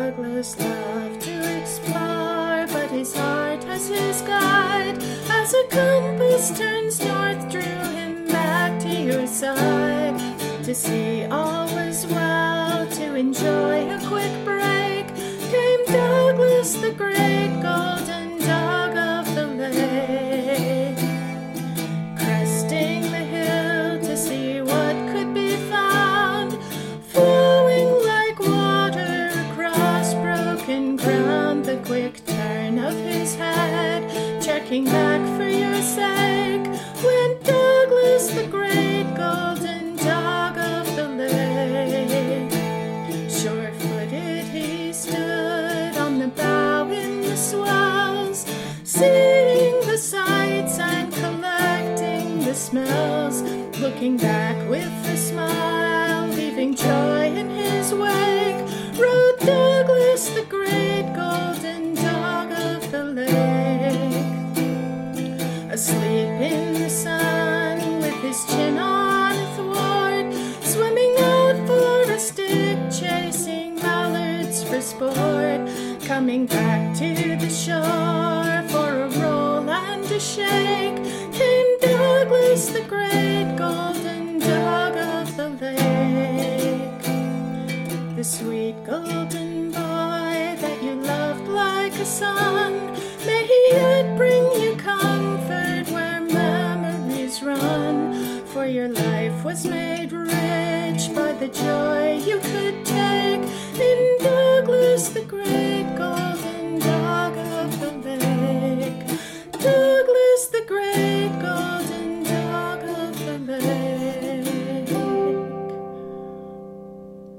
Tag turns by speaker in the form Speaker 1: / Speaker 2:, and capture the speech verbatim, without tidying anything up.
Speaker 1: Douglas loved to explore, but his heart as his guide, as a compass turns north, drew him back to your side. To see all was well, to enjoy a quick break, came Douglas, the great golden dog of the lake. Cresting the hill to see what could be found, flowing like water across broken ground. The quick turn of his head, checking back for your sake, went Douglas, the great golden dog of the lake. Sure-footed he stood on the bow in the swells, seeing the sights and collecting the smells, looking back with a smile, leaving joy in his wake, rode Douglas, the great golden dog of the lake. Asleep in the sun, with his chin on a thwart, swimming out for a stick, chasing mallards for sport, coming back to the shore for a roll and a shake, came Douglas, the great golden dog of the lake. The sweet golden boy that you loved like a son, may he yet bring you comfort where memories run, for your life was made rich by the joy you could take in Douglas, the great